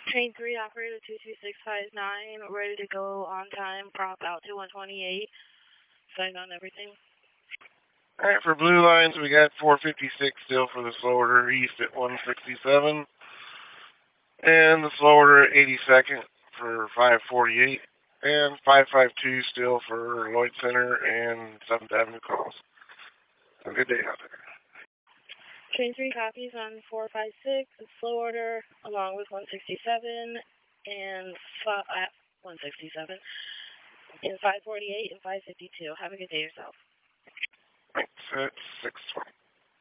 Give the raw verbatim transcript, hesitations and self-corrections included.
Train three, operator two two six five nine, ready to go on time, prop out to one twenty-eight. Sight on everything. Alright, for blue lines, we got four fifty-six still for the slow order east at one sixty-seven. And the slow order at eighty-second for five forty-eight. And five fifty-two still for Lloyd Center and seventh Avenue calls. Have a good day out there. Train three copies on four five six, slow order, along with one sixty-seven and uh, one sixty-seven, and five forty-eight and five fifty-two. Have a good day yourself. Thanks. At six twenty.